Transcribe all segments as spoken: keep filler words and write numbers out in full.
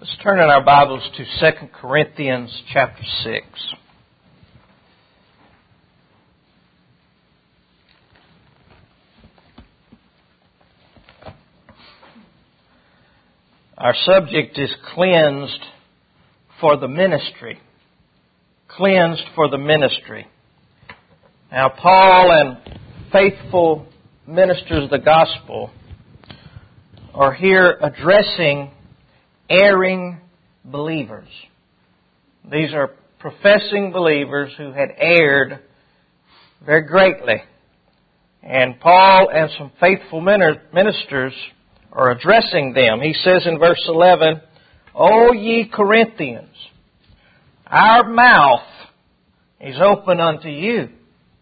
Let's turn in our Bibles to Second Corinthians chapter six. Our subject is cleansed for the ministry. Cleansed for the ministry. Now, Paul and faithful ministers of the gospel are here addressing erring believers. These are professing believers who had erred very greatly. And Paul and some faithful ministers are addressing them. He says in verse eleven, O ye Corinthians, our mouth is open unto you.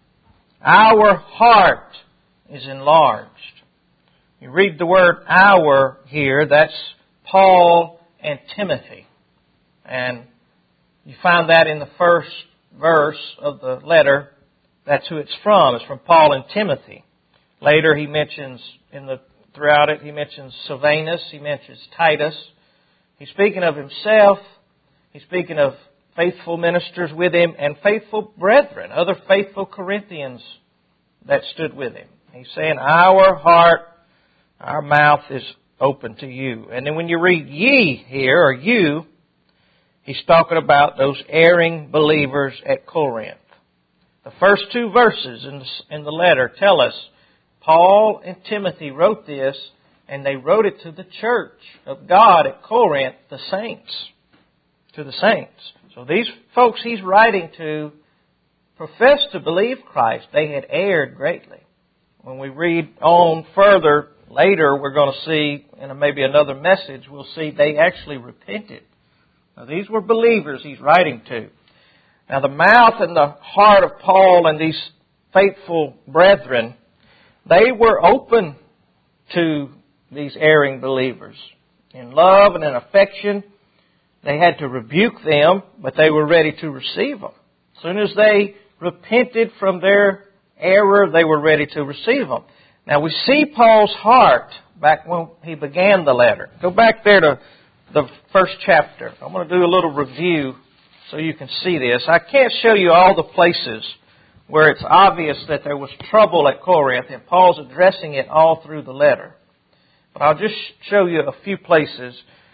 Our heart is enlarged. You read the word our here, that's Paul and Timothy. And you find that in the first verse of the letter. That's who it's from. It's from Paul and Timothy. Later he mentions, in the throughout it, he mentions Silvanus, he mentions Titus. He's speaking of himself. He's speaking of faithful ministers with him and faithful brethren, other faithful Corinthians that stood with him. He's saying, our heart, our mouth is open to you. And then when you read ye here, or you, he's talking about those erring believers at Corinth. The first two verses in the, in the letter tell us Paul and Timothy wrote this, and they wrote it to the church of God at Corinth, the saints. To the saints. So these folks he's writing to professed to believe Christ. They had erred greatly. When we read on further, later we're going to see, in maybe another message, we'll see they actually repented. Now these were believers he's writing to. Now the mouth and the heart of Paul and these faithful brethren, they were open to these erring believers. In love and in affection, they had to rebuke them, but they were ready to receive them. As soon as they repented from their error, they were ready to receive them. Now we see Paul's heart back when he began the letter. Go back there to the first chapter. I'm going to do a little review so you can see this. I can't show you all the places where it's obvious that there was trouble at Corinth, and Paul's addressing it all through the letter. But I'll just show you a few places.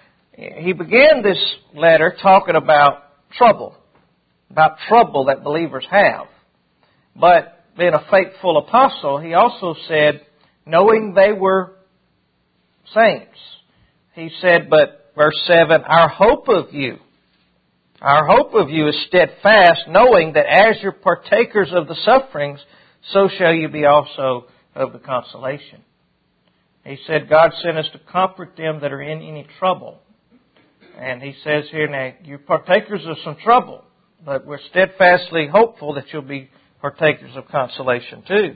He began this letter talking about trouble, about trouble that believers have. But being a faithful apostle, he also said, knowing they were saints, he said, but verse seven, our hope of you, our hope of you is steadfast, knowing that as you're partakers of the sufferings, so shall you be also of the consolation. He said, God sent us to comfort them that are in any trouble. And he says here, now, you're partakers of some trouble, but we're steadfastly hopeful that you'll be partakers of consolation too.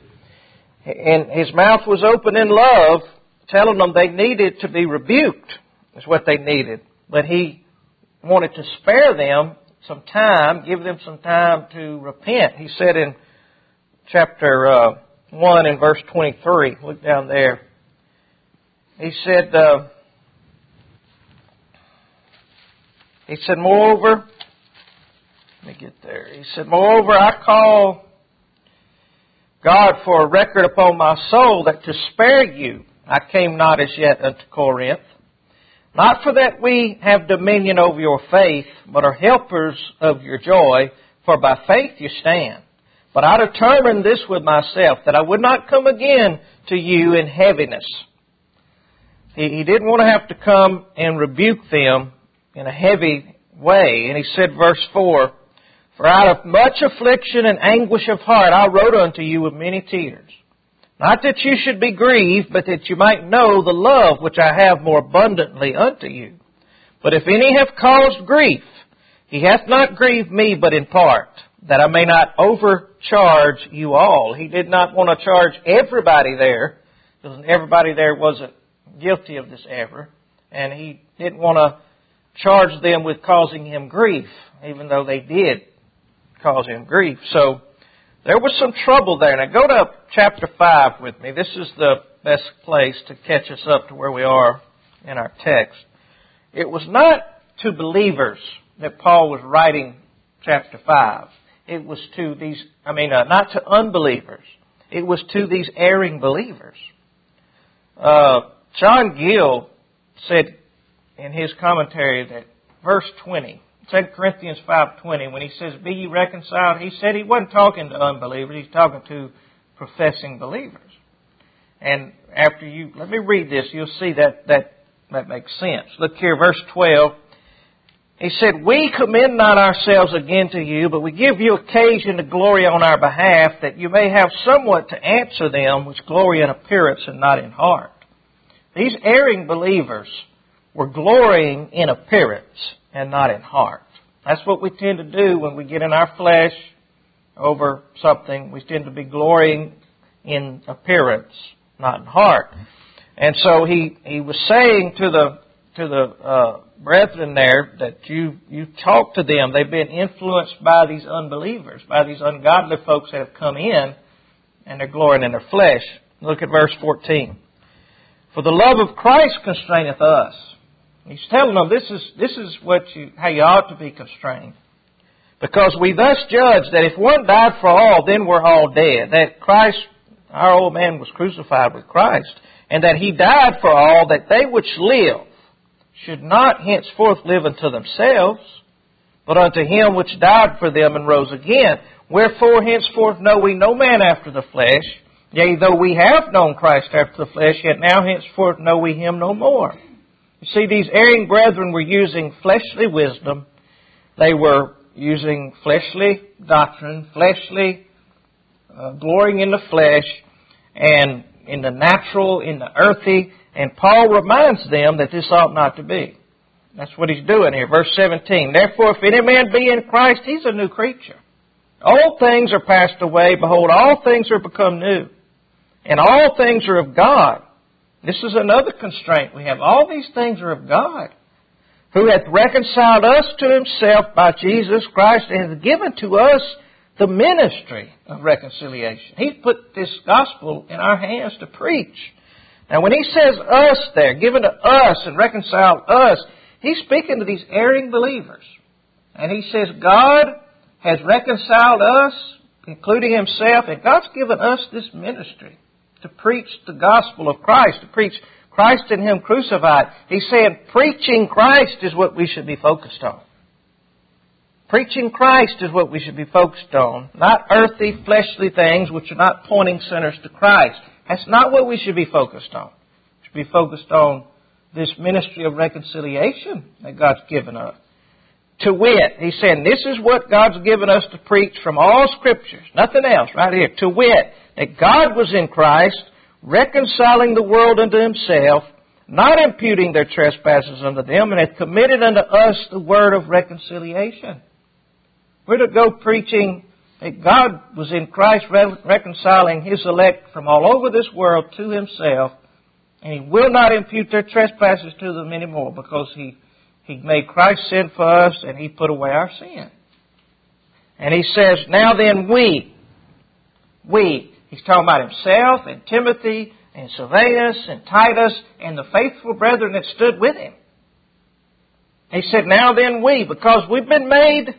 And his mouth was open in love, telling them they needed to be rebuked, is what they needed. But he wanted to spare them some time, give them some time to repent. He said in chapter uh, one and verse twenty-three, look down there. He said, uh, he said, moreover, let me get there. He said, moreover, I call God for a record upon my soul that to spare you I came not as yet unto Corinth. Not for that we have dominion over your faith, but are helpers of your joy, for by faith you stand. But I determined this with myself, that I would not come again to you in heaviness. He, he didn't want to have to come and rebuke them in a heavy way. And he said, verse four, for out of much affliction and anguish of heart I wrote unto you with many tears. Not that you should be grieved, but that you might know the love which I have more abundantly unto you. But if any have caused grief, he hath not grieved me but in part, that I may not overcharge you all. He did not want to charge everybody there, because everybody there wasn't guilty of this error. And he didn't want to charge them with causing him grief, even though they did cause him grief. So there was some trouble there. Now go to chapter five with me. This is the best place to catch us up to where we are in our text. It was not to believers that Paul was writing chapter five. It was to these, I mean, uh, not to unbelievers. It was to these erring believers. Uh, John Gill said in his commentary that verse twenty, Second Corinthians five twenty, when he says, be ye reconciled, he said he wasn't talking to unbelievers, he's talking to professing believers. And after you, let me read this, you'll see that that, that makes sense. Look here, verse twelve. He said, we commend not ourselves again to you, but we give you occasion to glory on our behalf, that you may have somewhat to answer them which glory in appearance and not in heart. These erring believers were glorying in appearance and not in heart. That's what we tend to do when we get in our flesh over something. We tend to be glorying in appearance, not in heart. And so he, he was saying to the to the uh, brethren there that you you talk to them. They've been influenced by these unbelievers, by these ungodly folks that have come in, and they're glorying in their flesh. Look at verse fourteen. For the love of Christ constraineth us. He's telling them this is this is what you how you ought to be constrained. Because we thus judge that if one died for all, then we're all dead. That Christ, our old man, was crucified with Christ, and that He died for all, that they which live should not henceforth live unto themselves, but unto Him which died for them and rose again. Wherefore henceforth know we no man after the flesh. Yea, though we have known Christ after the flesh, yet now henceforth know we Him no more. You see, these erring brethren were using fleshly wisdom. They were using fleshly doctrine, fleshly uh, glorying in the flesh, and in the natural, in the earthy. And Paul reminds them that this ought not to be. That's what he's doing here. Verse seventeen. Therefore, if any man be in Christ, he's a new creature. Old things are passed away. Behold, all things are become new. And all things are of God. This is another constraint we have. All these things are of God, who hath reconciled us to Himself by Jesus Christ, and hath given to us the ministry of reconciliation. He put this gospel in our hands to preach. Now, when he says us there, given to us and reconciled us, he's speaking to these erring believers. And he says God has reconciled us, including Himself, and God's given us this ministry to preach the gospel of Christ, to preach Christ and Him crucified. He's saying preaching Christ is what we should be focused on. Preaching Christ is what we should be focused on, not earthly, fleshly things which are not pointing sinners to Christ. That's not what we should be focused on. We should be focused on this ministry of reconciliation that God's given us. To wit, he's saying this is what God's given us to preach from all Scriptures. Nothing else, right here. To wit, that God was in Christ, reconciling the world unto Himself, not imputing their trespasses unto them, and hath committed unto us the word of reconciliation. We're to go preaching that God was in Christ reconciling His elect from all over this world to Himself, and He will not impute their trespasses to them anymore, because He, he made Christ sin for us and He put away our sin. And He says, now then we, we, He's talking about Himself and Timothy and Silvanus and Titus and the faithful brethren that stood with Him. He said, now then we, because we've been made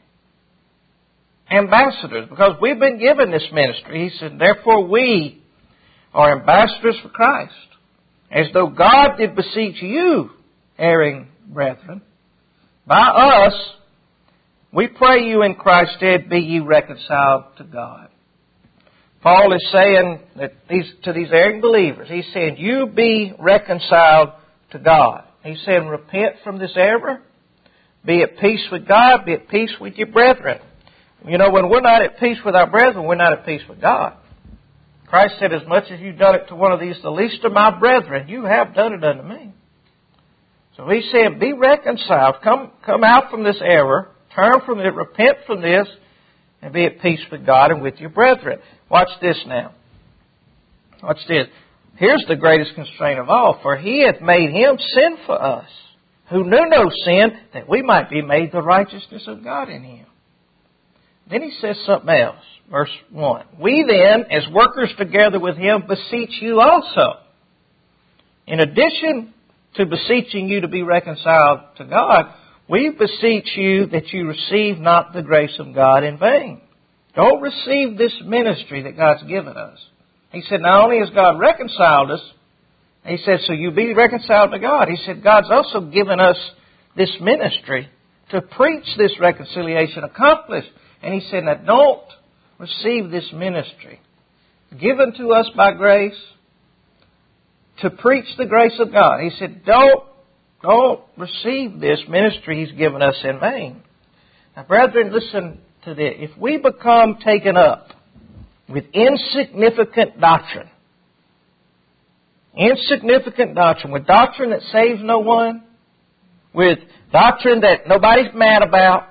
ambassadors, because we've been given this ministry. He said, therefore we are ambassadors for Christ, as though God did beseech you, erring brethren. By us, we pray you in Christ's stead, be ye reconciled to God. Paul is saying that these, to these erring believers, he's saying, you be reconciled to God. He's saying, repent from this error, be at peace with God, be at peace with your brethren. You know, when we're not at peace with our brethren, we're not at peace with God. Christ said, as much as you've done it to one of these, the least of my brethren, you have done it unto me. So He said, be reconciled. Come, come out from this error. Turn from it. Repent from this. And be at peace with God and with your brethren. Watch this now. Watch this. Here's the greatest constraint of all. For He hath made Him sin for us, who knew no sin, that we might be made the righteousness of God in Him. Then He says something else. Verse one. We then, as workers together with Him, beseech you also. In addition to beseeching you to be reconciled to God, we beseech you that you receive not the grace of God in vain. Don't receive this ministry that God's given us. He said, not only has God reconciled us, He said, so you be reconciled to God. He said, God's also given us this ministry to preach this reconciliation accomplished. And He said, now don't receive this ministry given to us by grace to preach the grace of God. He said, don't, don't receive this ministry He's given us in vain. Now, brethren, listen to this. If we become taken up with insignificant doctrine, insignificant doctrine, with doctrine that saves no one, with doctrine that nobody's mad about,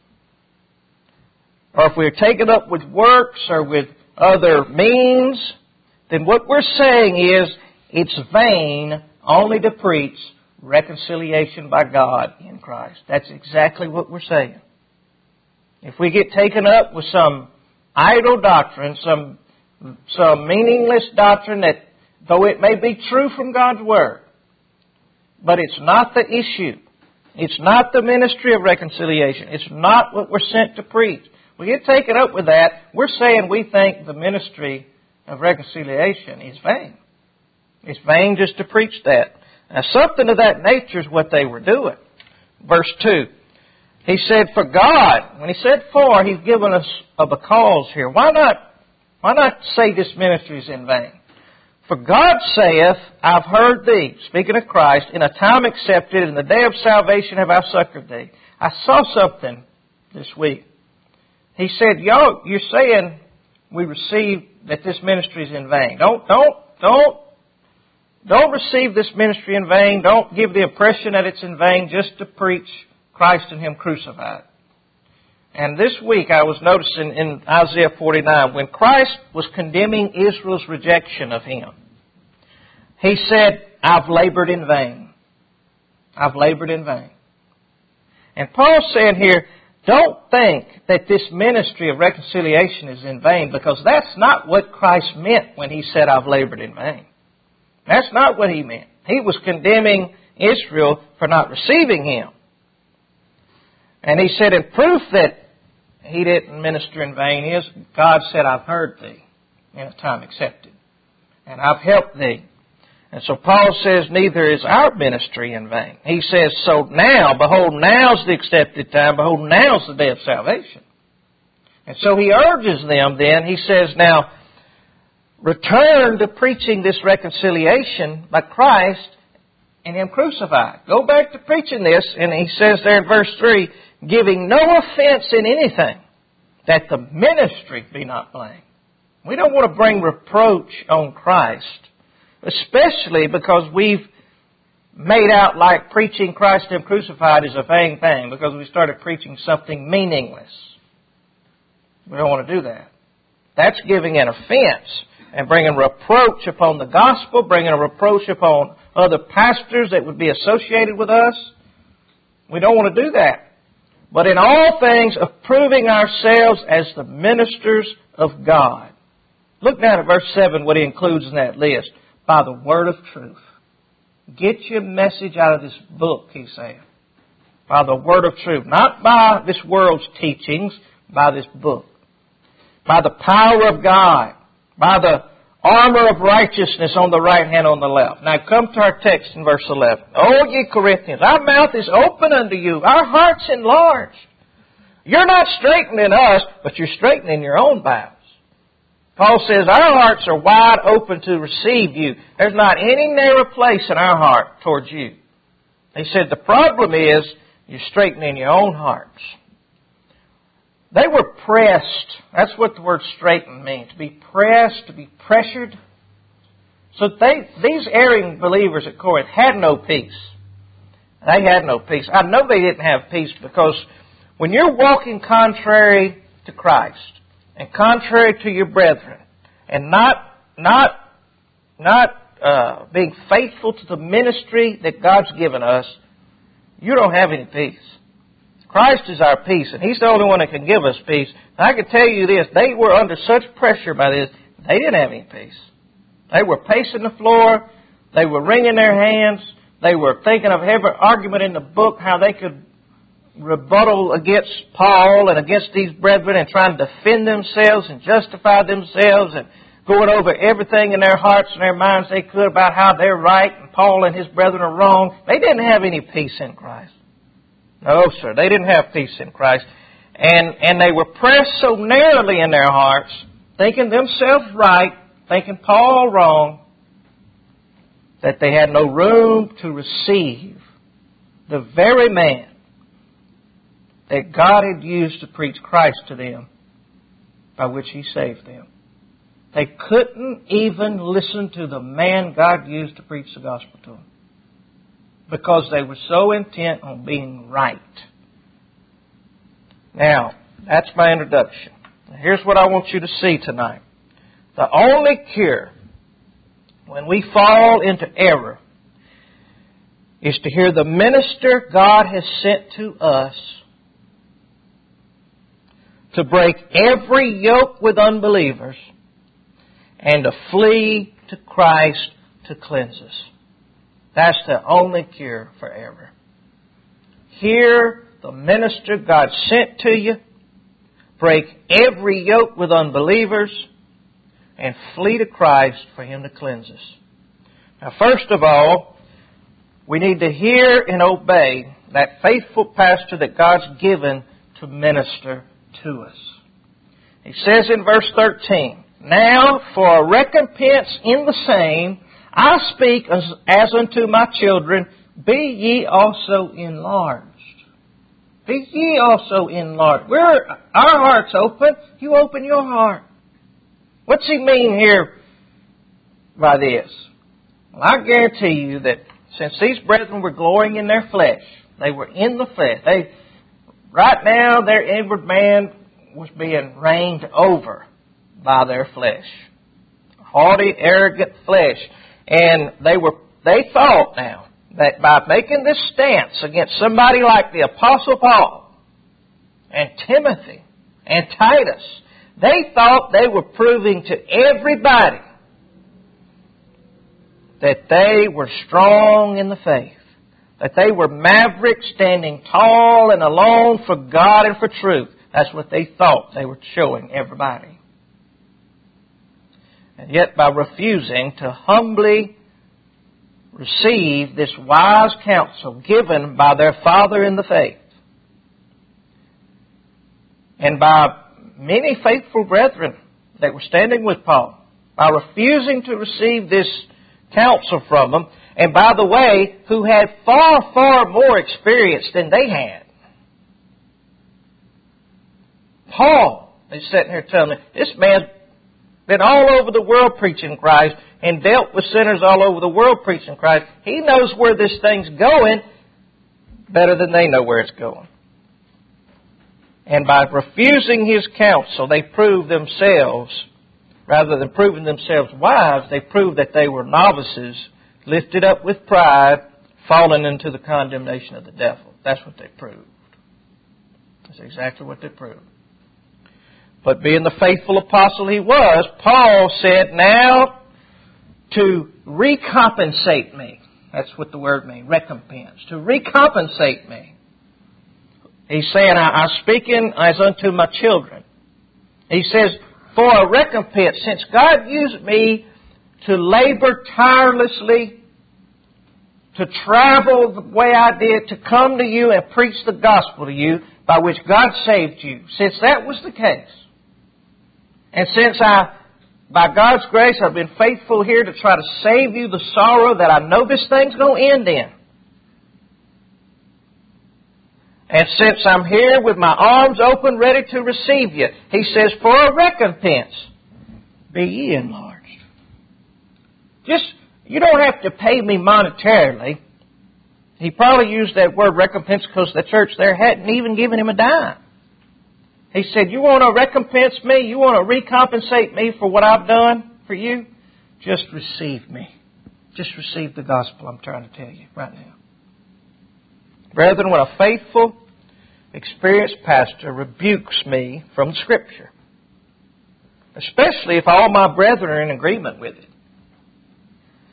or if we're taken up with works or with other means, then what we're saying is it's vain only to preach reconciliation by God in Christ. That's exactly what we're saying. If we get taken up with some idle doctrine, some, some meaningless doctrine that, though it may be true from God's Word, but it's not the issue. It's not the ministry of reconciliation. It's not what we're sent to preach. We get taken up with that, we're saying we think the ministry of reconciliation is vain. It's vain just to preach that. Now, something of that nature is what they were doing. Verse two. He said, for God, when he said for, he's given us a because here. Why not, why not say this ministry is in vain? For God saith, I've heard thee, speaking of Christ, in a time accepted, in the day of salvation have I succored thee. I saw something this week. He said, y'all, you're saying we receive that this ministry is in vain. Don't, don't, don't, don't receive this ministry in vain. Don't give the impression that it's in vain just to preach Christ and Him crucified. And this week I was noticing in Isaiah forty-nine, when Christ was condemning Israel's rejection of Him, He said, I've labored in vain. I've labored in vain. And Paul's saying here, don't think that this ministry of reconciliation is in vain, because that's not what Christ meant when He said, I've labored in vain. That's not what He meant. He was condemning Israel for not receiving Him. And He said, in proof that He didn't minister in vain is, God said, I've heard thee in a time accepted, and I've helped thee. And so Paul says, neither is our ministry in vain. He says, so now, behold, now's the accepted time. Behold, now's the day of salvation. And so he urges them then, he says, now, return to preaching this reconciliation by Christ and Him crucified. Go back to preaching this, and he says there in verse three, giving no offense in anything, that the ministry be not blamed. We don't want to bring reproach on Christ, especially because we've made out like preaching Christ and Him crucified is a vain thing, because we started preaching something meaningless. We don't want to do that. That's giving an offense and bringing reproach upon the gospel, bringing a reproach upon other pastors that would be associated with us. We don't want to do that. But in all things, approving ourselves as the ministers of God. Look down at verse seven, what he includes in that list. By the word of truth. Get your message out of this book, he's saying. By the word of truth. Not by this world's teachings, by this book. By the power of God. By the armor of righteousness on the right hand, on the left. Now come to our text in verse eleven. O ye Corinthians, our mouth is open unto you, our hearts enlarged. You're not straightening us, but you're straightening your own bowels. Paul says our hearts are wide open to receive you. There's not any narrow place in our heart towards you. He said the problem is you're straightening your own hearts. They were pressed. That's what the word straighten means. To be pressed, to be pressured. So they, these erring believers at Corinth had no peace. They had no peace. I know they didn't have peace because when you're walking contrary to Christ and contrary to your brethren and not, not, not uh, being faithful to the ministry that God's given us, you don't have any peace. Christ is our peace, and He's the only one that can give us peace. And I can tell you this, they were under such pressure by this, they didn't have any peace. They were pacing the floor, they were wringing their hands, they were thinking of every argument in the book, how they could rebuttal against Paul and against these brethren and trying to defend themselves and justify themselves and going over everything in their hearts and their minds they could about how they're right and Paul and his brethren are wrong. They didn't have any peace in Christ. No, sir. They didn't have peace in Christ. And, and they were pressed so narrowly in their hearts, thinking themselves right, thinking Paul wrong, that they had no room to receive the very man that God had used to preach Christ to them, by which He saved them. They couldn't even listen to the man God used to preach the gospel to them, because they were so intent on being right. Now, that's my introduction. Here's what I want you to see tonight. The only cure when we fall into error is to hear the minister God has sent to us to break every yoke with unbelievers and to flee to Christ to cleanse us. That's the only cure for error. Hear the minister God sent to you, break every yoke with unbelievers, and flee to Christ for Him to cleanse us. Now, first of all, we need to hear and obey that faithful pastor that God's given to minister to us. He says in verse thirteen, "Now for a recompense in the same, I speak as, as unto my children, be ye also enlarged." Be ye also enlarged. We're, our heart's open. You open your heart. What's he mean here by this? Well, I guarantee you that since these brethren were glorying in their flesh, they were in the flesh. They, right now, their inward man was being reigned over by their flesh. Haughty, arrogant flesh. And they were, they thought now that by making this stance against somebody like the Apostle Paul and Timothy and Titus, they thought they were proving to everybody that they were strong in the faith, that they were mavericks standing tall and alone for God and for truth. That's what they thought they were showing everybody. And yet by refusing to humbly receive this wise counsel given by their father in the faith, and by many faithful brethren that were standing with Paul, by refusing to receive this counsel from them, and by the way, who had far, far more experience than they had. Paul is sitting here telling me, this man's been all over the world preaching Christ and dealt with sinners all over the world preaching Christ. He knows where this thing's going better than they know where it's going. And by refusing his counsel, they proved themselves, rather than proving themselves wise, they proved that they were novices, lifted up with pride, fallen into the condemnation of the devil. That's what they proved. That's exactly what they proved. But being the faithful apostle he was, Paul said, now to recompensate me. That's what the word means, recompense. To recompensate me. He's saying, I, I'm speaking as unto my children. He says, for a recompense, since God used me to labor tirelessly, to travel the way I did, to come to you and preach the gospel to you, by which God saved you. Since that was the case, and since I, by God's grace, I've been faithful here to try to save you the sorrow that I know this thing's going to end in. And since I'm here with my arms open, ready to receive you, he says, for a recompense, be ye enlarged. Just, you don't have to pay me monetarily. He probably used that word recompense because the church there hadn't even given him a dime. He said, you want to recompense me? You want to recompensate me for what I've done for you? Just receive me. Just receive the gospel I'm trying to tell you right now. Brethren, when a faithful, experienced pastor rebukes me from Scripture, especially if all my brethren are in agreement with it,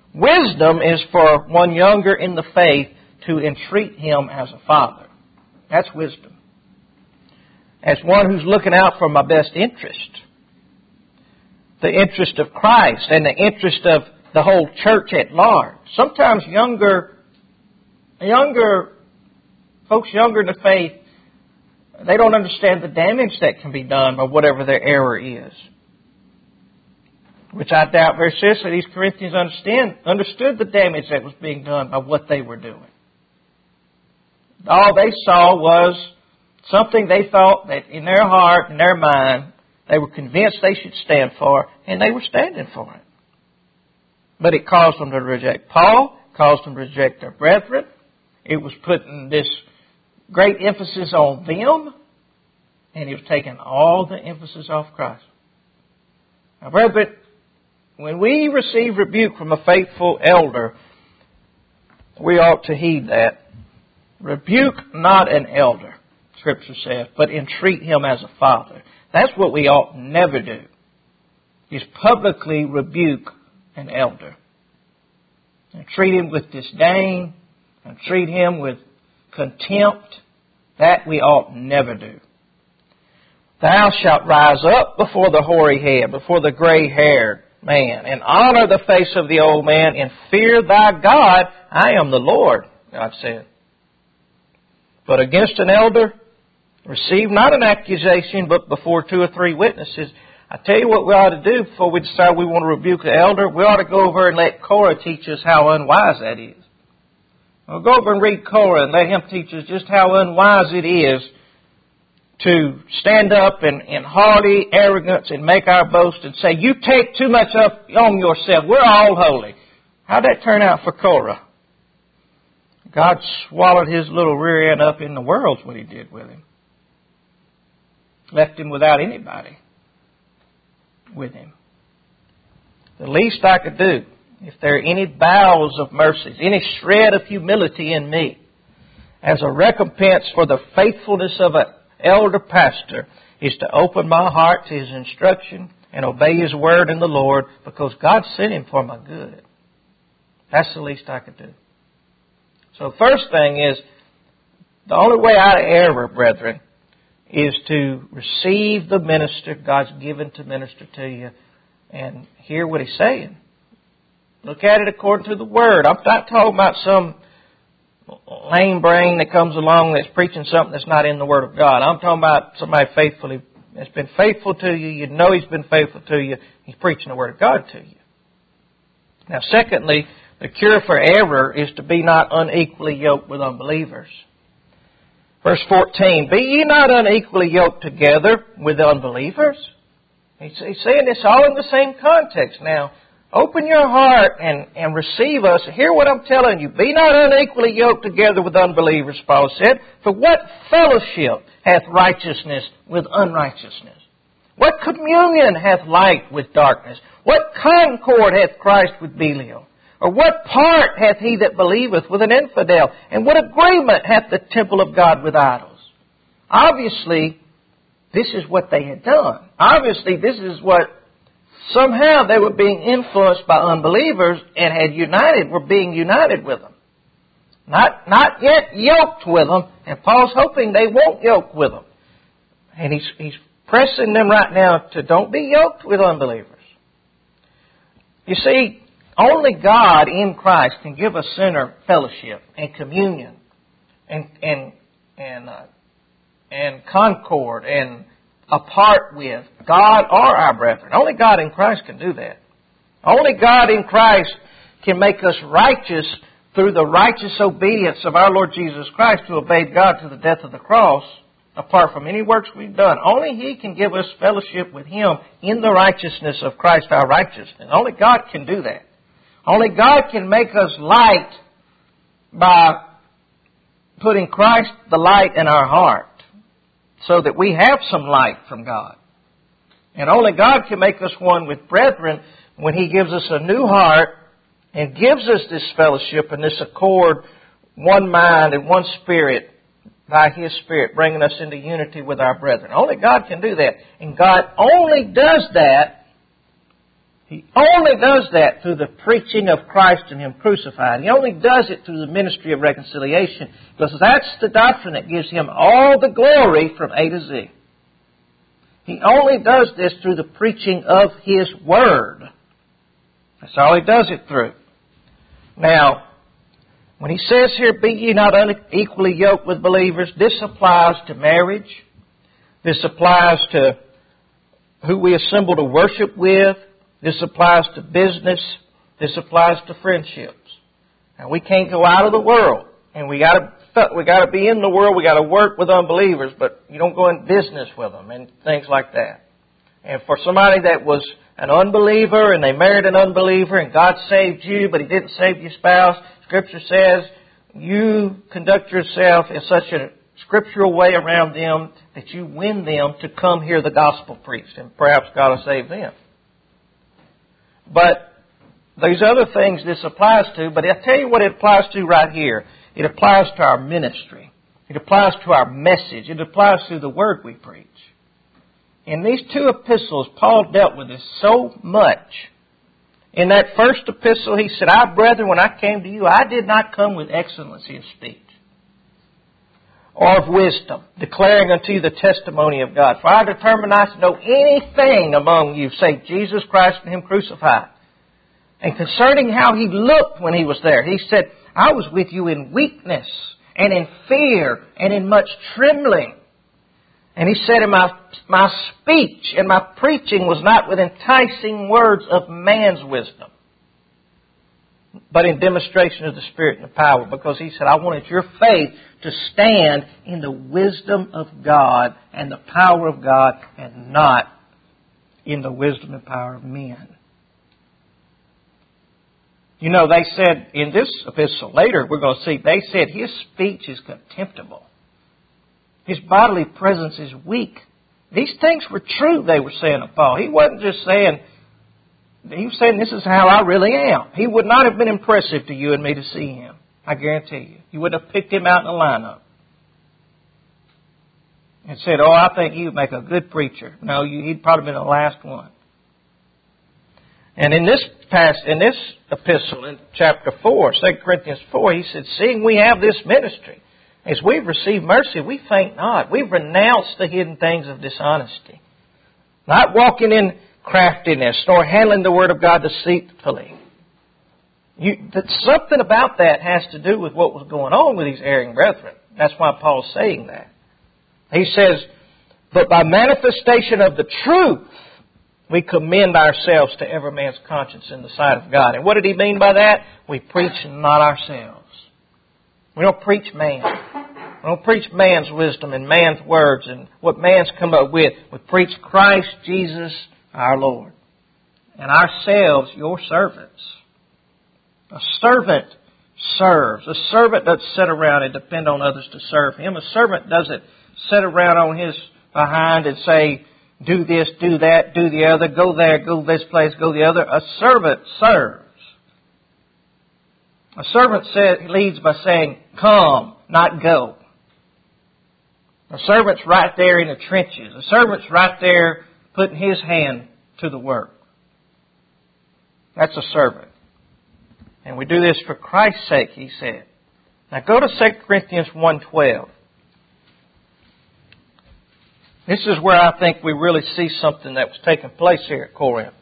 wisdom is for one younger in the faith to entreat him as a father. That's wisdom. As one who's looking out for my best interest. The interest of Christ and the interest of the whole church at large. Sometimes younger, younger, folks younger in the faith, they don't understand the damage that can be done by whatever their error is. Which I doubt very seriously these Corinthians understand, understood the damage that was being done by what they were doing. All they saw was something they thought that in their heart, in their mind, they were convinced they should stand for, and they were standing for it. But it caused them to reject Paul, caused them to reject their brethren. It was putting this great emphasis on them, and it was taking all the emphasis off Christ. Now, brethren, when we receive rebuke from a faithful elder, we ought to heed that. Rebuke not an elder, Scripture says, but entreat him as a father. That's what we ought never do, is publicly rebuke an elder. And treat him with disdain, and treat him with contempt. That we ought never do. Thou shalt rise up before the hoary head, before the gray-haired man, and honor the face of the old man, and fear thy God. I am the Lord, God said. But against an elder, receive not an accusation, but before two or three witnesses. I tell you what we ought to do before we decide we want to rebuke the elder. We ought to go over and let Korah teach us how unwise that is. We'll go over and read Korah and let him teach us just how unwise it is to stand up in, in haughty arrogance and make our boast and say, you take too much up on yourself. We're all holy. How'd that turn out for Korah? God swallowed his little rear end up in the world's what he did with him. Left him without anybody with him. The least I could do, if there are any bowels of mercy, any shred of humility in me, as a recompense for the faithfulness of an elder pastor, is to open my heart to his instruction and obey his word in the Lord, because God sent him for my good. That's the least I could do. So the first thing is, the only way out of error, brethren, is to receive the minister God's given to minister to you and hear what he's saying. Look at it according to the Word. I'm not talking about some lame brain that comes along that's preaching something that's not in the Word of God. I'm talking about somebody faithfully that's been faithful to you. You know he's been faithful to you. He's preaching the Word of God to you. Now, secondly, the cure for error is to be not unequally yoked with unbelievers. Verse fourteen, be ye not unequally yoked together with unbelievers. He's saying this all in the same context. Now, open your heart and, and receive us. Hear what I'm telling you. Be not unequally yoked together with unbelievers, Paul said. For what fellowship hath righteousness with unrighteousness? What communion hath light with darkness? What concord hath Christ with Belial? Or what part hath he that believeth with an infidel? And what agreement hath the temple of God with idols? Obviously, this is what they had done. Obviously, this is what somehow they were being influenced by unbelievers and had united, were being united with them. Not, not yet yoked with them, and Paul's hoping they won't yoke with them. And he's, he's pressing them right now to don't be yoked with unbelievers. You see, only God in Christ can give a sinner fellowship and communion and and and uh, and concord and apart with God or our brethren. Only God in Christ can do that. Only God in Christ can make us righteous through the righteous obedience of our Lord Jesus Christ, who obeyed God to the death of the cross, apart from any works we've done. Only He can give us fellowship with Him in the righteousness of Christ our righteousness. Only God can do that. Only God can make us light by putting Christ the light in our heart so that we have some light from God. And only God can make us one with brethren when He gives us a new heart and gives us this fellowship and this accord, one mind and one spirit by His Spirit, bringing us into unity with our brethren. Only God can do that. And God only does that, He only does that through the preaching of Christ and Him crucified. He only does it through the ministry of reconciliation, because that's the doctrine that gives Him all the glory from A to Z. He only does this through the preaching of His Word. That's all He does it through. Now, when He says here, be ye not unequally yoked with believers, this applies to marriage. This applies to who we assemble to worship with. This applies to business. This applies to friendships. And we can't go out of the world. And we got to we got to be in the world. We got to work with unbelievers, but you don't go in business with them and things like that. And for somebody that was an unbeliever and they married an unbeliever and God saved you, but He didn't save your spouse, Scripture says you conduct yourself in such a scriptural way around them that you win them to come hear the gospel preached, and perhaps God will save them. But these other things this applies to, but I'll tell you what it applies to right here. It applies to our ministry. It applies to our message. It applies to the word we preach. In these two epistles, Paul dealt with this so much. In that first epistle, he said, I, brethren, when I came to you, I did not come with excellency of speech or of wisdom, declaring unto you the testimony of God. For I determined not to know anything among you, save Jesus Christ and Him crucified. And concerning how He looked when He was there, He said, I was with you in weakness and in fear and in much trembling. And He said, in my, my speech and my preaching was not with enticing words of man's wisdom, but in demonstration of the Spirit and the power. Because He said, I wanted your faith to stand in the wisdom of God and the power of God, and not in the wisdom and power of men. You know, they said in this epistle, later we're going to see, they said his speech is contemptible. His bodily presence is weak. These things were true, they were saying of Paul. He wasn't just saying, he was saying, this is how I really am. He would not have been impressive to you and me to see him. I guarantee you. You wouldn't have picked him out in the lineup and said, oh, I think he would make a good preacher. No, you, he'd probably been the last one. And in this past, in this epistle, in chapter four, Second Corinthians four, he said, seeing we have this ministry, as we've received mercy, we faint not. We've renounced the hidden things of dishonesty, not walking in craftiness, nor handling the word of God deceitfully. You, that something about that has to do with what was going on with these erring brethren. That's why Paul's saying that. He says, but by manifestation of the truth, we commend ourselves to every man's conscience in the sight of God. And what did he mean by that? We preach not ourselves. We don't preach man. We don't preach man's wisdom and man's words and what man's come up with. We preach Christ Jesus our Lord. And ourselves, your servants. A servant serves. A servant doesn't sit around and depend on others to serve him. A servant doesn't sit around on his behind and say, do this, do that, do the other, go there, go this place, go the other. A servant serves. A servant said, leads by saying, come, not go. A servant's right there in the trenches. A servant's right there putting his hand to the work. That's a servant. And we do this for Christ's sake, he said. Now go to Second Corinthians one twelve. This is where I think we really see something that was taking place here at Corinth.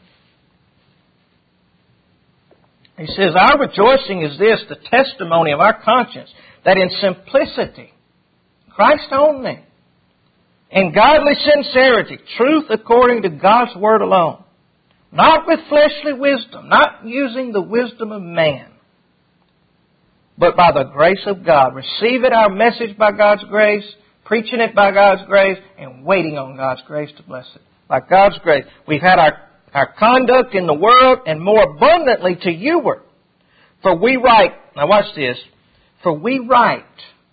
He says, our rejoicing is this, the testimony of our conscience, that in simplicity, Christ only, in godly sincerity, truth according to God's word alone, not with fleshly wisdom, not using the wisdom of man, but by the grace of God. Receive it, our message by God's grace, preaching it by God's grace, and waiting on God's grace to bless it. By God's grace. We've had our, our conduct in the world, and more abundantly to youward. For we write, now watch this, for we write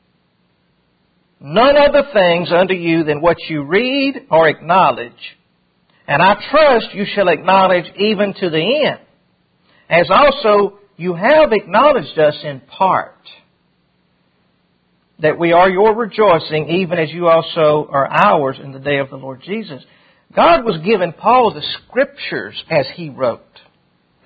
none other things unto you than what you read or acknowledge. And I trust you shall acknowledge even to the end, as also you have acknowledged us in part, that we are your rejoicing, even as you also are ours in the day of the Lord Jesus. God was giving Paul the Scriptures as he wrote.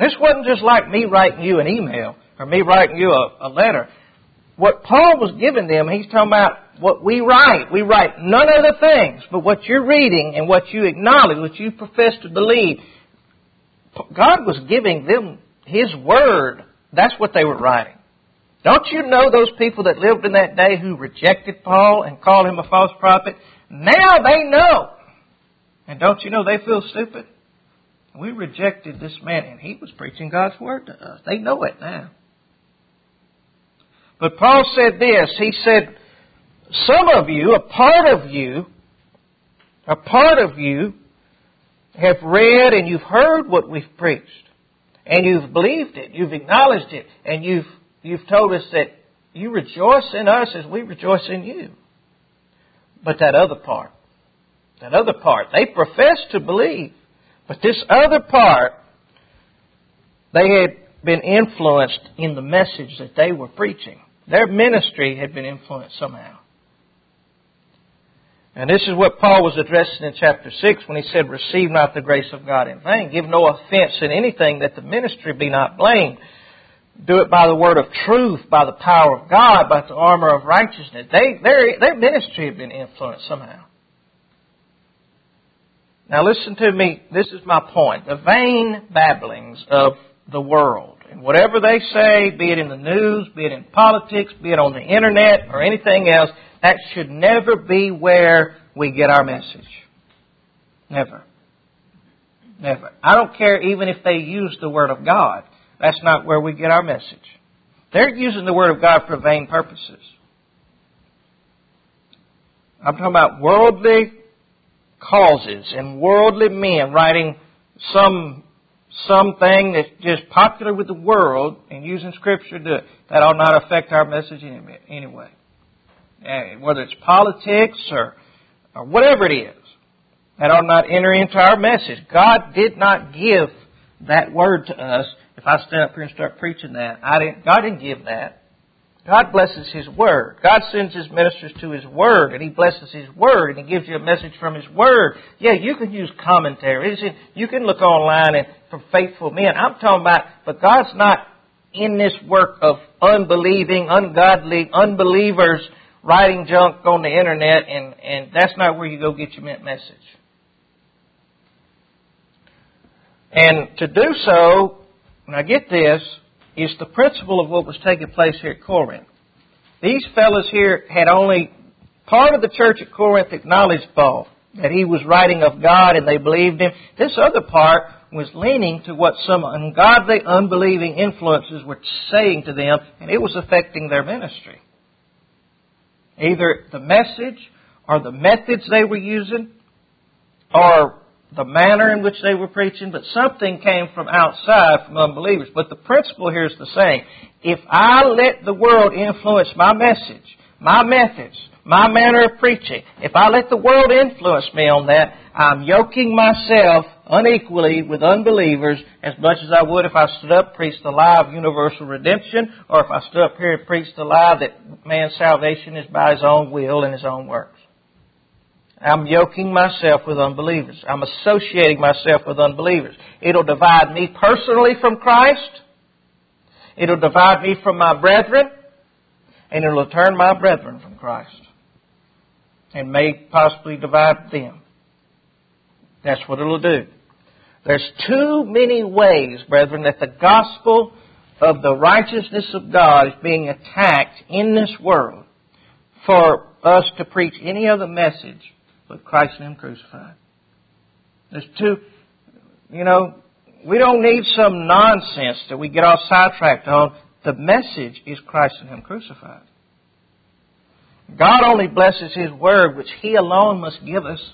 This wasn't just like me writing you an email or me writing you a, a letter. What Paul was giving them, he's talking about what we write. We write none other things but what you're reading and what you acknowledge, what you profess to believe. God was giving them His Word. That's what they were writing. Don't you know those people that lived in that day who rejected Paul and called him a false prophet? Now they know. And don't you know they feel stupid? We rejected this man and he was preaching God's Word to us. They know it now. But Paul said this. He said, some of you, a part of you, a part of you have read and you've heard what we've preached. And you've believed it. You've acknowledged it. And you've You've told us that you rejoice in us as we rejoice in you. But that other part, that other part, they profess to believe. But this other part, they had been influenced in the message that they were preaching. Their ministry had been influenced somehow. And this is what Paul was addressing in chapter six when he said, receive not the grace of God in vain. Give no offense in anything, that the ministry be not blamed. Do it by the word of truth, by the power of God, by the armor of righteousness. They, their, their ministry had been influenced somehow. Now listen to me. This is my point. The vain babblings of the world, and whatever they say, be it in the news, be it in politics, be it on the internet or anything else, that should never be where we get our message. Never. Never. I don't care even if they use the Word of God. That's not where we get our message. They're using the Word of God for vain purposes. I'm talking about worldly causes and worldly men writing some something that's just popular with the world and using Scripture to that ought not affect our message anyway. Whether it's politics or, or whatever it is, that ought not enter into our message. God did not give that Word to us. If I stand up here and start preaching that, I didn't, God didn't give that. God blesses His Word. God sends His ministers to His Word, and He blesses His Word, and He gives you a message from His Word. Yeah, you can use commentaries, and you can look online and from faithful men. I'm talking about, but God's not in this work of unbelieving, ungodly, unbelievers writing junk on the internet, and, and that's not where you go get your message. And to do so, now get this, is the principle of what was taking place here at Corinth. These fellows here had only, part of the church at Corinth acknowledged Paul, that he was writing of God and they believed him. This other part was leaning to what some ungodly, unbelieving influences were saying to them, and it was affecting their ministry. Either the message or the methods they were using or the manner in which they were preaching, but something came from outside, from unbelievers. But the principle here is the same. If I let the world influence my message, my methods, my manner of preaching, if I let the world influence me on that, I'm yoking myself unequally with unbelievers as much as I would if I stood up and preached the lie of universal redemption, or if I stood up here and preached the lie that man's salvation is by his own will and his own works. I'm yoking myself with unbelievers. I'm associating myself with unbelievers. It'll divide me personally from Christ. It'll divide me from my brethren. And it'll turn my brethren from Christ. And may possibly divide them. That's what it'll do. There's too many ways, brethren, that the gospel of the righteousness of God is being attacked in this world for us to preach any other message but Christ and Him crucified. There's two, you know, we don't need some nonsense that we get all sidetracked on. The message is Christ and Him crucified. God only blesses His Word, which He alone must give us.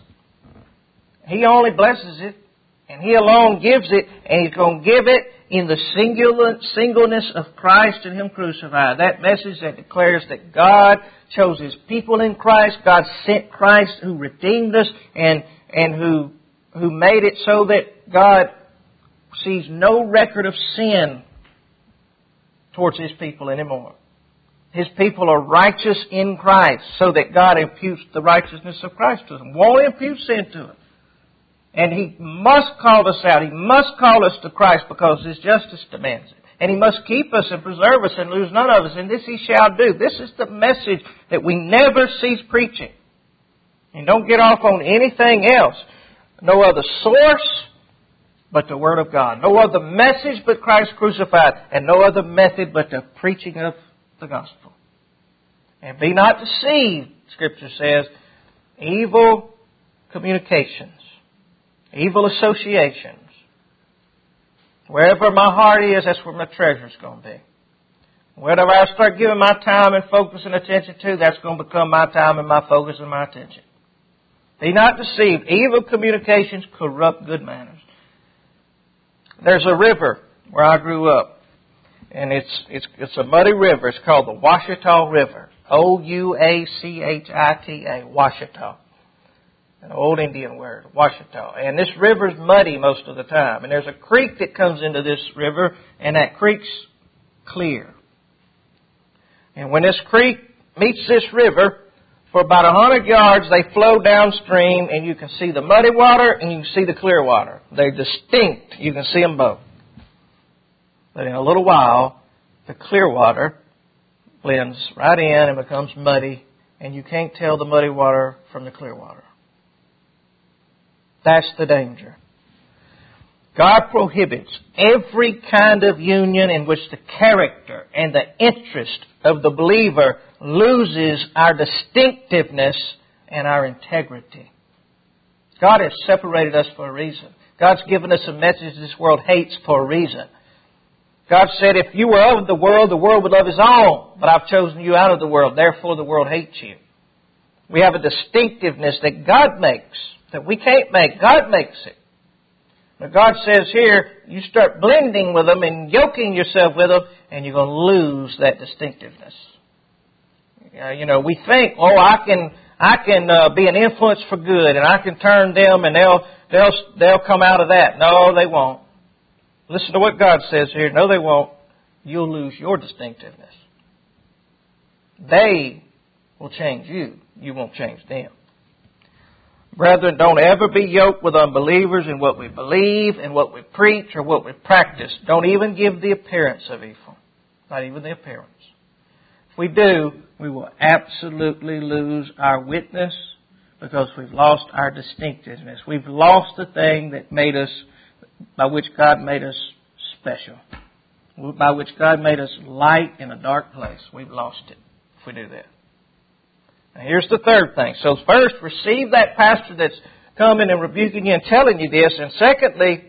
He only blesses it, and He alone gives it, and He's going to give it in the singular, singleness of Christ and Him crucified. That message that declares that God chose His people in Christ. God sent Christ who redeemed us and, and who, who made it so that God sees no record of sin towards His people anymore. His people are righteous in Christ so that God imputes the righteousness of Christ to them. Won't impute sin to them. And He must call us out. He must call us to Christ because His justice demands it. And He must keep us and preserve us and lose none of us. And this He shall do. This is the message that we never cease preaching. And don't get off on anything else. No other source but the Word of God. No other message but Christ crucified. And no other method but the preaching of the gospel. And be not deceived, Scripture says, evil communications, evil associations. Wherever my heart is, that's where my treasure's going to be. Whatever I start giving my time and focus and attention to, that's going to become my time and my focus and my attention. Be not deceived. Evil communications corrupt good manners. There's a river where I grew up, and it's it's it's a muddy river. It's called the Ouachita River. O U A C H I T A, Ouachita. An old Indian word, Ouachita. And this river's muddy most of the time. And there's a creek that comes into this river, and that creek's clear. And when this creek meets this river, for about a hundred yards, they flow downstream, and you can see the muddy water and you can see the clear water. They're distinct. You can see them both. But in a little while, the clear water blends right in and becomes muddy, and you can't tell the muddy water from the clear water. That's the danger. God prohibits every kind of union in which the character and the interest of the believer loses our distinctiveness and our integrity. God has separated us for a reason. God's given us a message this world hates for a reason. God said, if you were of the world, the world would love His own. But I've chosen you out of the world, therefore the world hates you. We have a distinctiveness that God makes, that we can't make. God makes it. But God says here, you start blending with them and yoking yourself with them, and you're going to lose that distinctiveness. Uh, you know, we think, oh, I can, I can uh, be an influence for good, and I can turn them, and they'll, they'll, they'll come out of that. No, they won't. Listen to what God says here. No, they won't. You'll lose your distinctiveness. They will change you. You won't change them. Brethren, don't ever be yoked with unbelievers in what we believe, in what we preach, or what we practice. Don't even give the appearance of evil. Not even the appearance. If we do, we will absolutely lose our witness because we've lost our distinctiveness. We've lost the thing that made us, by which God made us special. By which God made us light in a dark place. We've lost it if we do that. Now here's the third thing. So first, receive that pastor that's coming and rebuking you and telling you this. And secondly,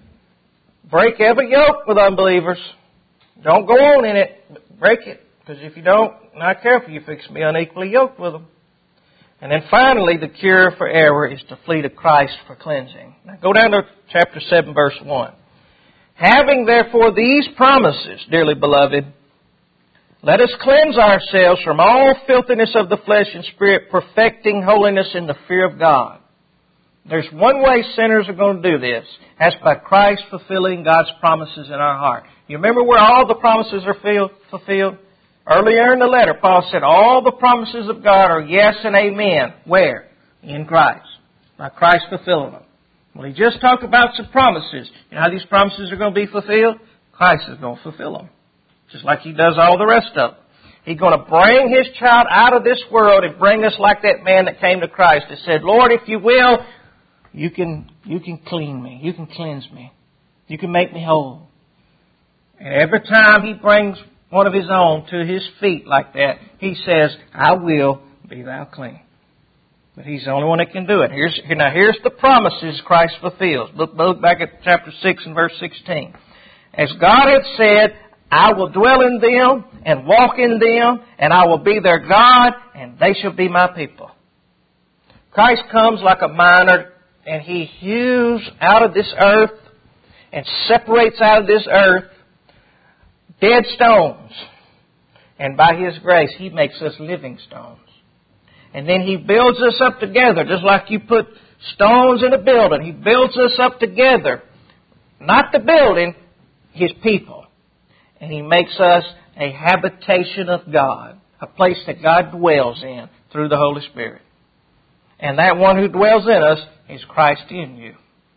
break every yoke with unbelievers. Don't go on in it, but break it. Because if you don't, not careful, you fix to be unequally yoked with them. And then finally, the cure for error is to flee to Christ for cleansing. Now go down to chapter seven, verse one. Having therefore these promises, dearly beloved, let us cleanse ourselves from all filthiness of the flesh and spirit, perfecting holiness in the fear of God. There's one way sinners are going to do this. That's by Christ fulfilling God's promises in our heart. You remember where all the promises are fulfilled? Earlier in the letter, Paul said all the promises of God are yes and amen. Where? In Christ. By Christ fulfilling them. Well, he just talked about some promises. You know how these promises are going to be fulfilled? Christ is going to fulfill them. Just like He does all the rest of them. He's going to bring His child out of this world and bring us like that man that came to Christ and said, Lord, if you will, you can, you can clean me. You can cleanse me. You can make me whole. And every time He brings one of His own to His feet like that, He says, I will be thou clean. But He's the only one that can do it. Here's, here, now here's the promises Christ fulfills. Look, look back at chapter six and verse sixteen. As God hath said, I will dwell in them and walk in them, and I will be their God, and they shall be my people. Christ comes like a miner, and He hews out of this earth and separates out of this earth dead stones. And by His grace, He makes us living stones. And then He builds us up together, just like you put stones in a building. He builds us up together. Not the building, His people. And He makes us a habitation of God, a place that God dwells in through the Holy Spirit. And that one who dwells in us is Christ in you.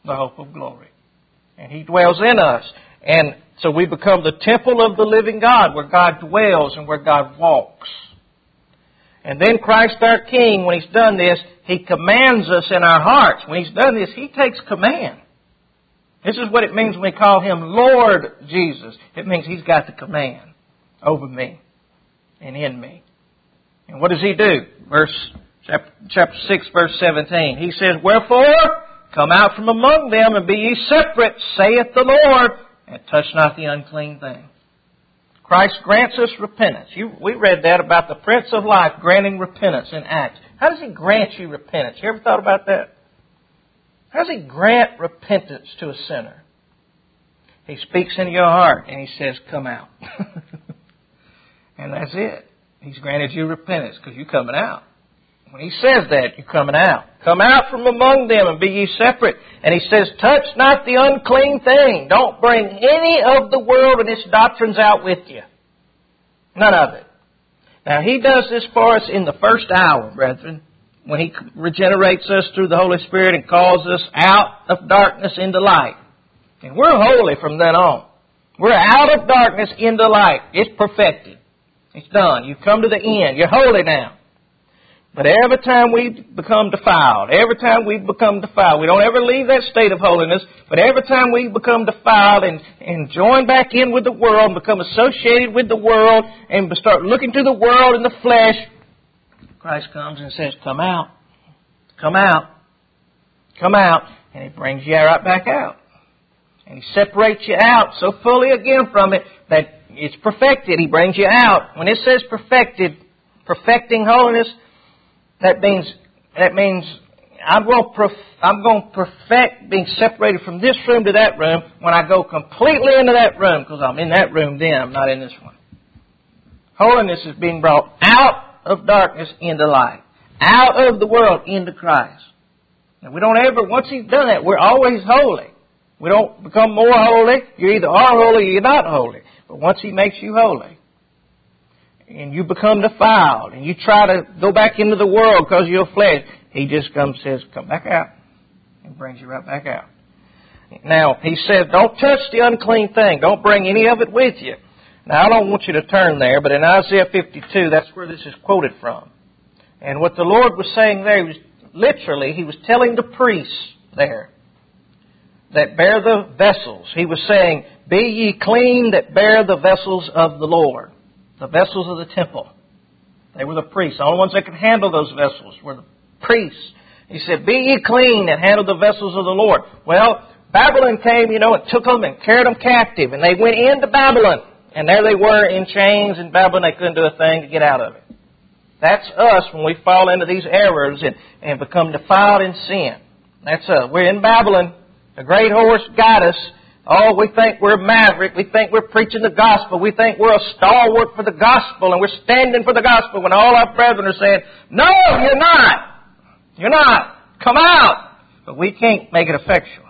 the hope of glory. And He dwells in us. And so we become the temple of the living God, where God dwells and where God walks. And then Christ our King, when He's done this, He commands us in our hearts. When He's done this, He takes command. This is what it means when we call Him Lord Jesus. It means He's got the command over me and in me. And what does He do? Verse chapter six, verse seventeen. He says, "Wherefore, come out from among them, and be ye separate, saith the Lord, and touch not the unclean thing." Christ grants us repentance. You, we read that about the Prince of Life granting repentance in Acts. How does He grant you repentance? You ever thought about that? How does He grant repentance to a sinner? He speaks into your heart and He says, "Come out." And that's it. He's granted you repentance because you're coming out. When He says that, you're coming out. "Come out from among them and be ye separate." And He says, "Touch not the unclean thing." Don't bring any of the world and its doctrines out with you. None of it. Now, He does this for us in the first hour, brethren, when He regenerates us through the Holy Spirit and calls us out of darkness into light. And we're holy from then on. We're out of darkness into light. It's perfected. It's done. You've come to the end. You're holy now. But every time we become defiled, every time we become defiled, we don't ever leave that state of holiness, but every time we become defiled and, and join back in with the world and become associated with the world and start looking to the world and the flesh, Christ comes and says, "Come out, come out, come out," and He brings you right back out. And He separates you out so fully again from it that it's perfected. He brings you out. When it says perfected, perfecting holiness, That means that means I'm going to perf- I'm going to perfect being separated from this room to that room when I go completely into that room, because I'm in that room then, I'm not in this one. Holiness is being brought out of darkness into light, out of the world into Christ. And we don't ever, once He's done that, we're always holy. We don't become more holy. You either are holy or you're not holy. But once He makes you holy, and you become defiled, and you try to go back into the world because of your flesh, He just comes and says, "Come back out," and brings you right back out. Now, He says, don't touch the unclean thing. Don't bring any of it with you. Now, I don't want you to turn there, but in Isaiah fifty-two, that's where this is quoted from. And what the Lord was saying there, He was literally, He was telling the priests there that bear the vessels. He was saying, "Be ye clean that bear the vessels of the Lord." The vessels of the temple. They were the priests. The only ones that could handle those vessels were the priests. He said, "Be ye clean that handle the vessels of the Lord." Well, Babylon came, you know, and took them and carried them captive. And they went into Babylon. And there they were in chains in Babylon. They couldn't do a thing to get out of it. That's us when we fall into these errors and, and become defiled in sin. That's us. We're in Babylon. The great horse got us. Oh, we think we're maverick. We think we're preaching the gospel. We think we're a stalwart for the gospel and we're standing for the gospel when all our brethren are saying, "No, you're not. You're not. Come out." But we can't make it effectual.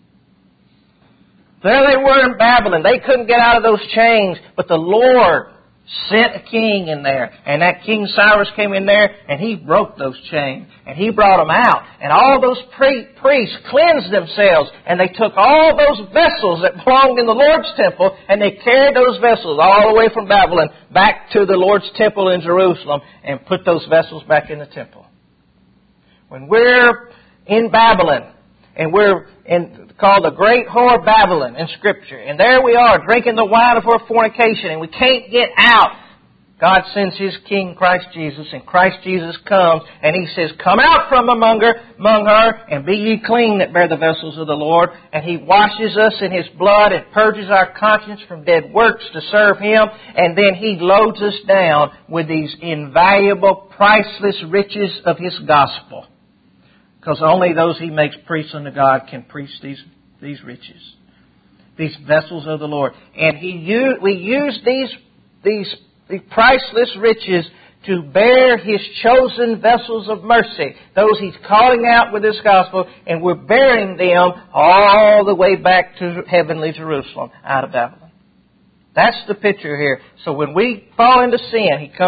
There they were in Babylon. They couldn't get out of those chains, but the Lord sent a king in there. And that King Cyrus came in there and he broke those chains. And he brought them out. And all those pre- priests cleansed themselves. And they took all those vessels that belonged in the Lord's temple and they carried those vessels all the way from Babylon back to the Lord's temple in Jerusalem and put those vessels back in the temple. When we're in Babylon and we're in called the great whore Babylon in Scripture. And there we are, drinking the wine of her fornication, and we can't get out. God sends His King, Christ Jesus, and Christ Jesus comes, and He says, "Come out from among her, among her, and be ye clean that bear the vessels of the Lord." And He washes us in His blood and purges our conscience from dead works to serve Him. And then He loads us down with these invaluable, priceless riches of His gospel. Because only those He makes priests unto God can preach these, these riches. These vessels of the Lord. And He use, we use these, these, these priceless riches to bear His chosen vessels of mercy. Those He's calling out with this gospel. And we're bearing them all the way back to heavenly Jerusalem out of Babylon. That's the picture here. So when we fall into sin, He comes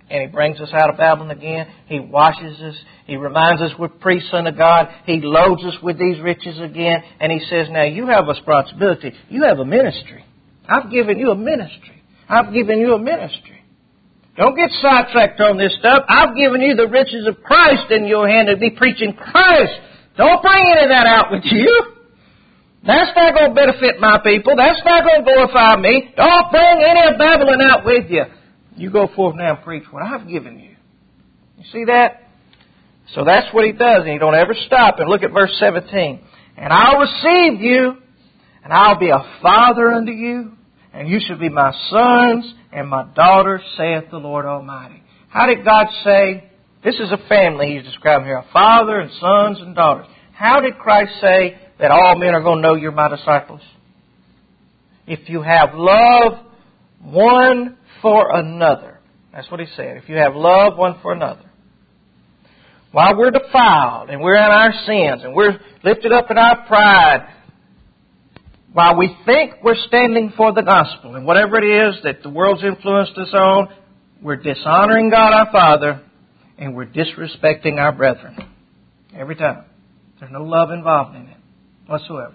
and He brings us out of Babylon again. He washes us. He reminds us we're priests unto God. He loads us with these riches again. And He says, now you have a responsibility. You have a ministry. I've given you a ministry. I've given you a ministry. Don't get sidetracked on this stuff. I've given you the riches of Christ in your hand to be preaching Christ. Don't bring any of that out with you. That's not going to benefit my people. That's not going to glorify me. Don't bring any of Babylon out with you. You go forth now and preach what I've given you. You see that? So that's what He does, and He don't ever stop. And look at verse seventeen. And I'll receive you, and I'll be a father unto you, and you shall be my sons and my daughters, saith the Lord Almighty. How did God say? This is a family He's describing here, a father and sons and daughters. How did Christ say that all men are going to know you're my disciples? If you have love one for another. That's what He said. If you have love one for another. While we're defiled and we're in our sins and we're lifted up in our pride, while we think we're standing for the gospel and whatever it is that the world's influenced us on, we're dishonoring God our Father and we're disrespecting our brethren. Every time. There's no love involved in it whatsoever.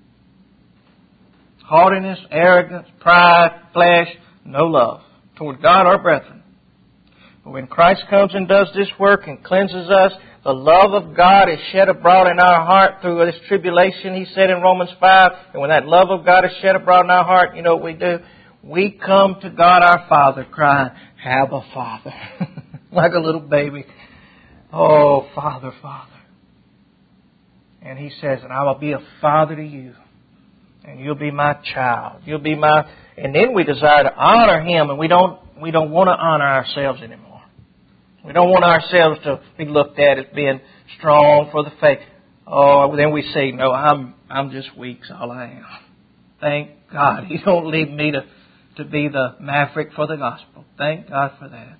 Haughtiness, arrogance, pride, flesh, no love toward God or brethren. But when Christ comes and does this work and cleanses us, the love of God is shed abroad in our heart through this tribulation, He said in Romans five. And when that love of God is shed abroad in our heart, you know what we do? We come to God our Father crying, Abba, Father. Like a little baby. Oh, Father, Father. And He says, and I will be a father to you. And you'll be my child. You'll be my... And then we desire to honor Him, and we don't we don't want to honor ourselves anymore. We don't want ourselves to be looked at as being strong for the faith. Oh, then we say, no, I'm I'm just weak, is all I am. Thank God He don't leave me to, to be the maverick for the gospel. Thank God for that.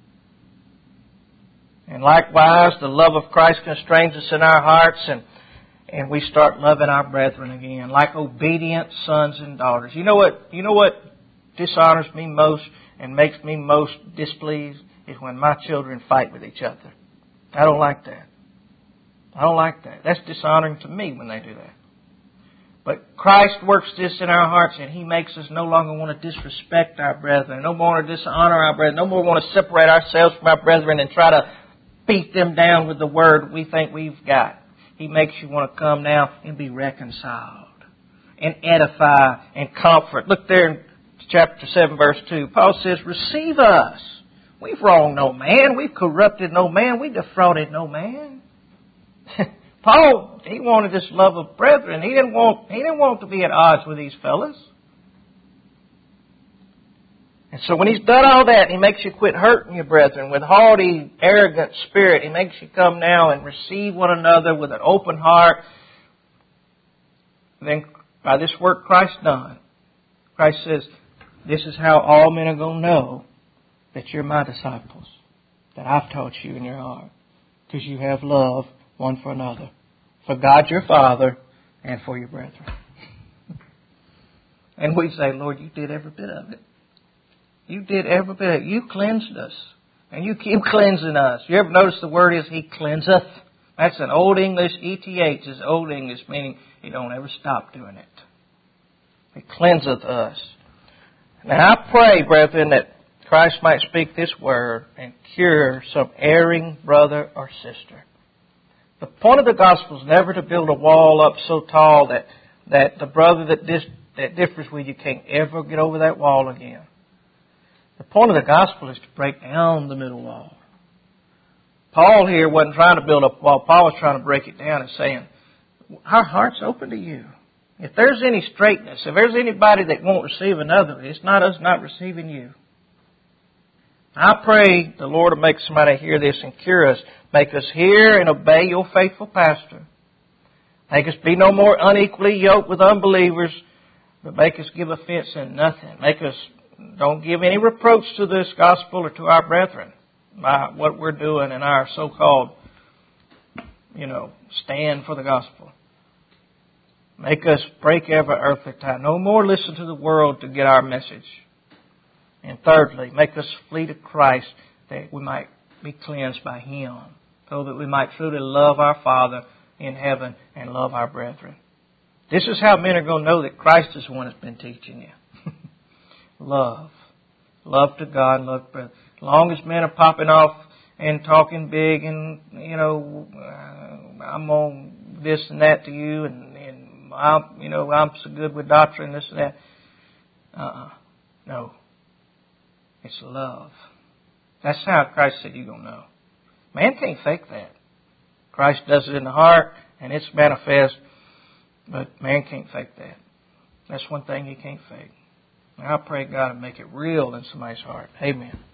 And likewise, the love of Christ constrains us in our hearts, and And we start loving our brethren again, like obedient sons and daughters. You know what? You know what dishonors me most and makes me most displeased is when my children fight with each other. I don't like that. I don't like that. That's dishonoring to me when they do that. But Christ works this in our hearts, and He makes us no longer want to disrespect our brethren, no more want to dishonor our brethren, no more want to separate ourselves from our brethren and try to beat them down with the word we think we've got. He makes you want to come now and be reconciled and edify and comfort. Look there in chapter seven, verse two. Paul says, receive us. We've wronged no man. We've corrupted no man. We defrauded no man. Paul, he wanted this love of brethren. He didn't want, he didn't want to be at odds with these fellas. And so when he's done all that, he makes you quit hurting your brethren with haughty, arrogant spirit. He makes you come now and receive one another with an open heart. And then by this work Christ done, Christ says, this is how all men are going to know that you're my disciples, that I've taught you in your heart, because you have love one for another, for God your Father and for your brethren. And we say, Lord, you did every bit of it. You did every bit of it. You cleansed us. And you keep cleansing us. You ever notice the word is He cleanseth? That's an Old English, E T H is Old English, meaning He don't ever stop doing it. He cleanseth us. Now I pray, brethren, that Christ might speak this word and cure some erring brother or sister. The point of the gospel is never to build a wall up so tall that, that the brother that, dis, that differs with you can't ever get over that wall again. The point of the gospel is to break down the middle wall. Paul here wasn't trying to build up a wall. Paul was trying to break it down and saying, our heart's open to you. If there's any straightness, if there's anybody that won't receive another, it's not us not receiving you. I pray the Lord will make somebody hear this and cure us. Make us hear and obey your faithful pastor. Make us be no more unequally yoked with unbelievers, but make us give offense in nothing. Make us don't give any reproach to this gospel or to our brethren by what we're doing in our so-called, you know, stand for the gospel. Make us break every earthly tie. No more listen to the world to get our message. And thirdly, make us flee to Christ that we might be cleansed by Him, so that we might truly love our Father in heaven and love our brethren. This is how men are going to know that Christ is the one that's been teaching you. Love. Love to God, love to brethren. As long as men are popping off and talking big and, you know, uh, I'm on this and that to you and, and I'm, you know, I'm so good with doctrine, this and that. Uh-uh. No. It's love. That's how Christ said you're going to know. Man can't fake that. Christ does it in the heart and it's manifest, but man can't fake that. That's one thing he can't fake. And I pray God to make it real in somebody's heart. Amen.